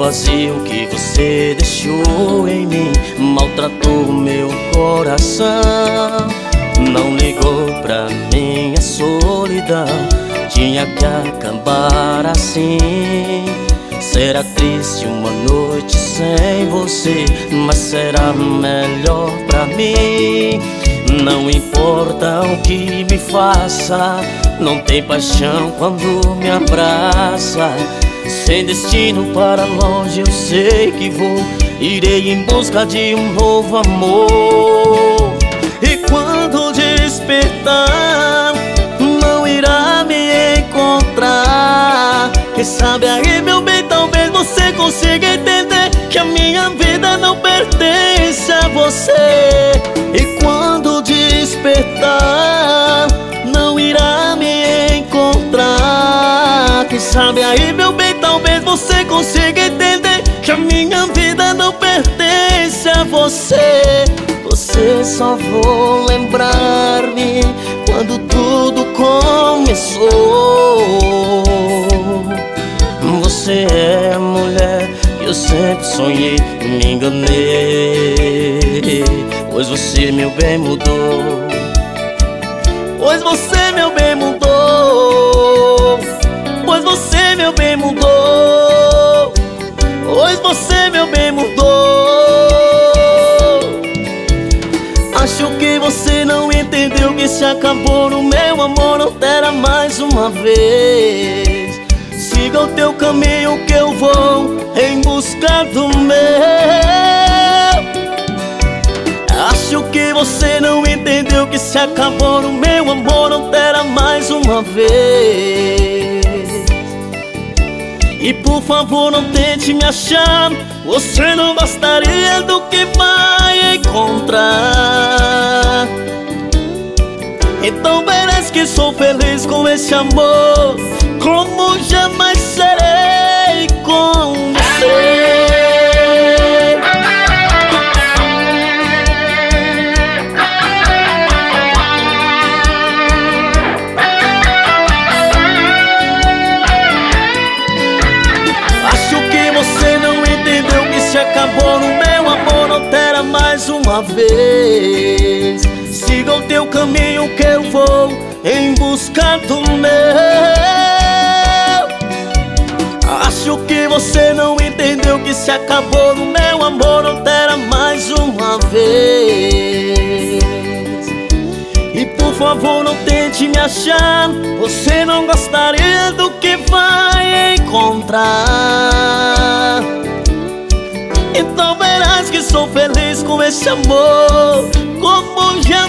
vazio que você deixou em mim maltratou meu coração. Não ligou pra minha solidão, tinha que acabar assim. Será triste uma noite sem você, mas será melhor pra mim. Não importa o que me faça, não tem paixão quando me abraça. Sem destino para longe eu sei que vou, irei em busca de um novo amor. E quando despertar, não irá me encontrar. Quem sabe aí, meu bem, talvez você consiga entender que a minha vida não pertence a você. E quando despertar, não irá me encontrar. Quem sabe aí, meu bem, talvez você consiga entender que a minha vida não pertence a você. Você só vou lembrar-me quando tudo começou. Você é a mulher que eu sempre sonhei, me enganei, pois você, meu bem, mudou. Pois você, meu bem, mudou. Pois você, meu bem, mudou. Pois você, meu bem, mudou. Acho que você não entendeu que se acabou no meu amor, não terá mais uma vez. Siga o teu caminho que eu vou em busca do meu. Acho que você não entendeu que se acabou no meu amor, não terá mais uma vez. E por favor não tente me achar, você não gostaria do que vai encontrar. Então verás que sou feliz com esse amor, como jamais serei com você. Acho que você não entendeu que se acabou no meu amor, não terá mais uma vez. Siga o teu caminho que eu vou em busca do meu. Acho que você não entendeu que se acabou no meu amor, não terá mais uma vez. E por favor não tente me achar, você não gostaria do que vai encontrar. Então verás que sou feliz com esse amor, como já